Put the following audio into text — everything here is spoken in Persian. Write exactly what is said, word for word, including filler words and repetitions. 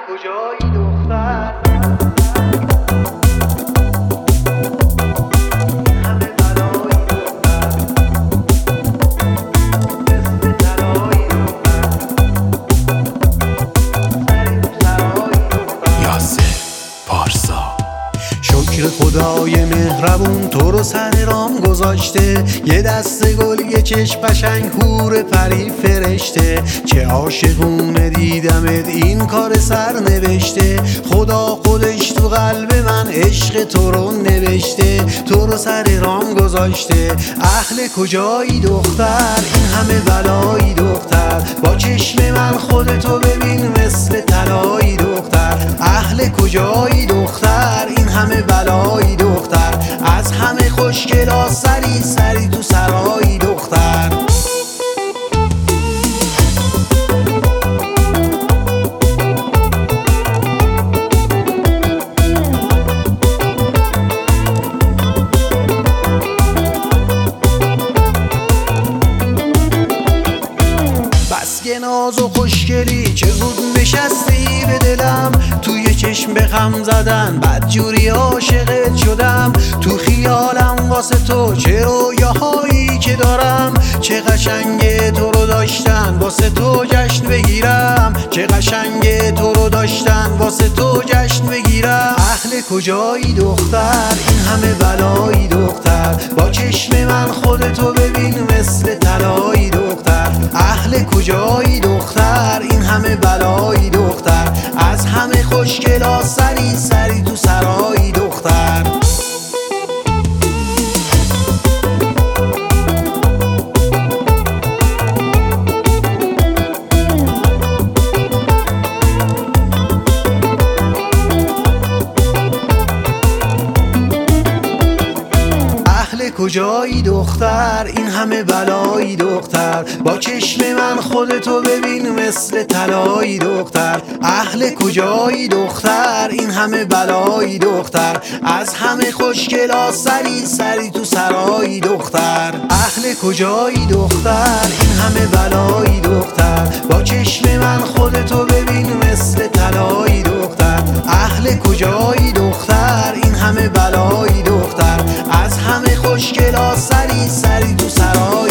کجایی دختر؟ همه بلایی دختر، مثل طلایی دختر، سری تو سرایی دختر. یاسر پارسا. شکر خدای مهربون تو رو سر رام گذاشته، یه دست گل یه چشم قشنگ حور پری فرشته. چه عاشقونه دیدمت این کار سر نوشته، خدا خودش تو قلب من عشق تو رو نوشته. تو رو سر رام گذاشته، اهل کجایی دختر؟ این همه بلایی دختر، با چشم من خودتو ببین مثل طلایی دختر. اهل کجایی دختر؟ این همه بلایی دختر، از همه خوشگلا سری سری تو سرایی دختر. بس ناز و خوشگلی چه زود نشستی به دلم، توی چشم به خم زدن بدجوری عاشقت شدم. تو خیالم واسه تو چه رویاهایی که دارم، چه قشنگه تو رو داشتن واسه تو جشن بگیرم. چه قشنگه تو رو داشتن واسه تو جشن بگیرم. اهل کجایی دختر؟ این همه بلایی دختر، با چشم من خودتو ببین مثل طلایی دختر. اهل کجایی دختر؟ این همه بلایی دختر، از همه خوشگلا سری سری تو سرایی دختر. کجایی دختر؟ این همه بلایی دختر، با چشم من خودتو ببین مثل طلایی دختر. اهل کجایی دختر؟ این همه بلایی دختر، از همه خوشگلا سری سری تو سرایی دختر. اهل کجایی دختر؟ این همه بلایی دختر، با چشم من خودتو ببین مثل طلایی دختر. اهل کجایی دختر؟ این همه بلایی دختر، از همه خوشگلا سری سری تو سرای